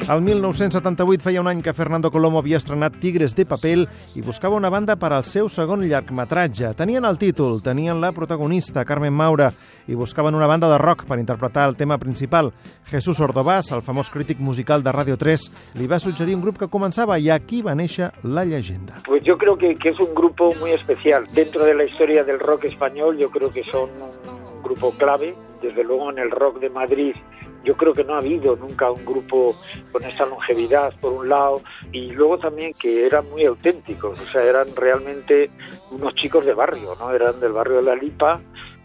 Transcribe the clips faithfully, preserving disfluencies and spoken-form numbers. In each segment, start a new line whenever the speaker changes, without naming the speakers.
El mil nou-cents setanta-vuit feia un any que Fernando Colomo havia estrenat Tigres de Papel i buscava una banda per al seu segon llargmetratge. Tenien el títol, tenien la protagonista, Carmen Maura, i buscaven una banda de rock per interpretar el tema principal. Jesús Ordovás, el famós crític musical de Radio tres, li va suggerir un grup que començava i aquí va néixer La Llegenda.
Pues yo creo que, que es un grupo muy especial. Dentro de la historia del rock español, yo creo que son un grupo clave. Desde luego en el rock de Madrid, yo creo que no ha habido nunca un grupo con esta longevidad, por un lado, y luego también que eran muy auténticos, o sea, eran realmente unos chicos de barrio, ¿no? Eran del barrio de La Lipa,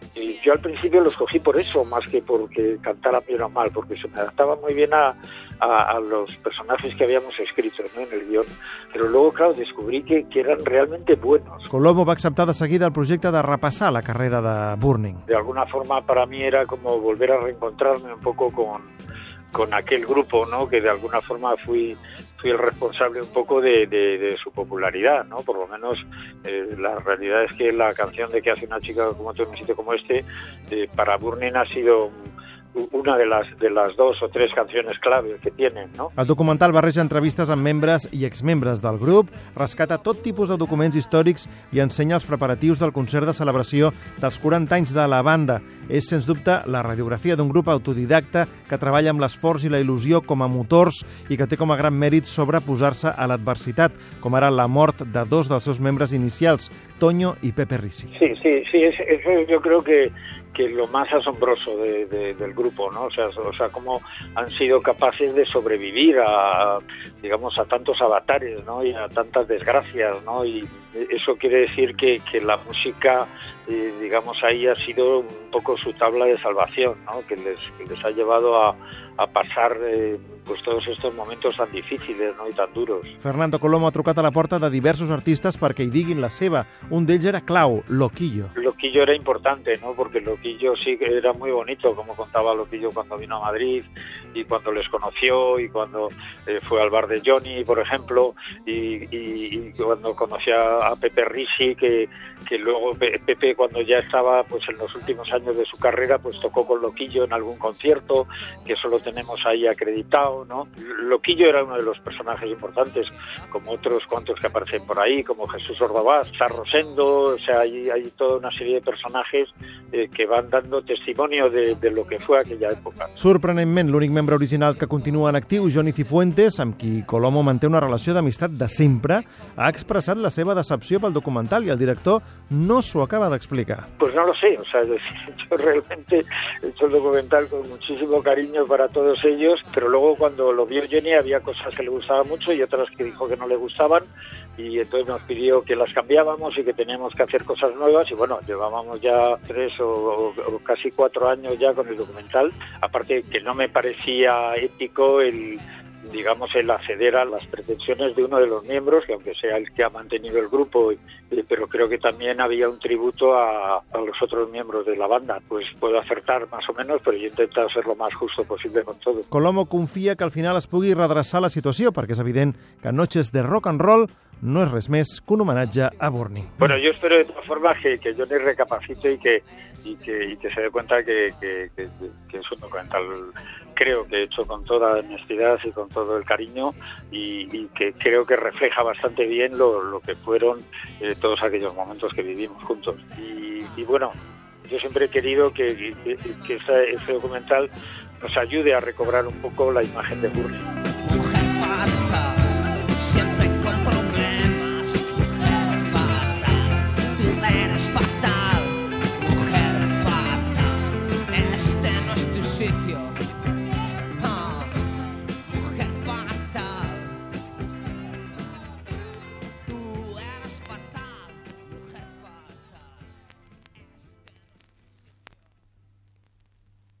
y yo al principio los cogí por eso, más que porque cantaran bien o mal, porque se me adaptaba muy bien a, a, a los personajes que habíamos escrito, ¿no?, en el guión, però luego, claro, descobrí que, que eran realmente buenos.
Colomo va acceptar de seguida el projecte de repassar la carrera de Burning.
De alguna forma para mí era como volver a reencontrarme un poco con, con aquel grupo, ¿no?, que de alguna forma fui, fui el responsable un poco de, de, de su popularidad, ¿no? Por lo menos eh, la realidad es que la canción de ¿Qué hace una chica como tú en un sitio como este? Eh, para Burning ha sido una de las, de las dos o tres canciones clave que tienen, no?
El documental barreja entrevistes amb membres i exmembres del grup, rescata tot tipus de documents històrics i ensenya els preparatius del concert de celebració dels quaranta anys de la banda. És, sens dubte, la radiografia d'un grup autodidacta que treballa amb l'esforç i la il·lusió com a motors i que té com a gran mèrit sobreposar-se a l'adversitat, com ara la mort de dos dels seus membres inicials, Toño i Pepe Risi.
Sí, sí, sí, es, eso yo creo que que lo más asombroso de, de, del grupo, ¿no? O sea, o sea, cómo han sido capaces de sobrevivir a, digamos, a tantos avatares, ¿no?, y a tantas desgracias, ¿no? Y eso quiere decir que, que la música, eh, digamos, ahí ha sido un poco su tabla de salvación, ¿no?, que les, que les ha llevado a, a pasar eh, pues todos estos momentos tan difíciles, ¿no?, y tan duros.
Fernando Colomo ha trucat a la porta de diversos artistes perquè hi diguin la seva. Un d'ells era clau, Loquillo.
Loquillo era importante, ¿no?, porque Loquillo sí que era muy bonito, como contaba Loquillo cuando vino a Madrid y cuando les conoció y cuando eh, fue al bar de Johnny, por ejemplo, y, y, y cuando conoció a Pepe Risi, que, que luego Pepe, cuando ya estaba pues en los últimos años de su carrera, pues tocó con Loquillo en algún concierto, que eso lo tenemos ahí acreditado, ¿no? Loquillo era uno de los personajes importantes, como otros cuantos que aparecen por ahí, como Jesús Ordovás, San Rosendo, o sea, hay, hay toda una serie de personajes eh, que van dando testimonio de, de lo que fue aquella època.
Sorprenentment, l'únic membre original que continua en actiu, Johnny Cifuentes, amb qui Colomo manté una relació d'amistat de sempre, ha expressat la seva decepció pel documental i el director no s'ho acaba d'explicar.
Pues no lo sé, o sea, yo realmente he hecho el documental con muchísimo cariño para todos ellos, pero luego cuando lo vio Johnny había cosas que le gustaban mucho y otras que dijo que no le gustaban, y entonces nos pidió que las cambiábamos y que teníamos que hacer cosas nuevas, y bueno, llevábamos ya tres o, o, o casi cuatro años ya con el documental, aparte que no me parecía ético el, digamos, el acceder a las pretensiones de uno de los miembros, que aunque sea el que ha mantenido el grupo, eh, pero creo que también había un tributo a, a los otros miembros de la banda. Pues puedo acertar más o menos, però he intentat ser lo más justo posible con todo.
Colomo confia que al final es pugui redreçar la situació, perquè és evident que Noches de Rock and Roll no es res més que un homenatge a Burning.
Bueno, yo espero de todas formas que, que Johnny recapacite y que, y que, y que se dé cuenta que, que, que, que es un documental, creo que hecho con toda honestidad y con todo el cariño, y, y que creo que refleja bastante bien lo, lo que fueron eh, todos aquellos momentos que vivimos juntos. Y, y bueno, yo siempre he querido que, que, que ese, ese documental nos ayude a recobrar un poco la imagen de Burning.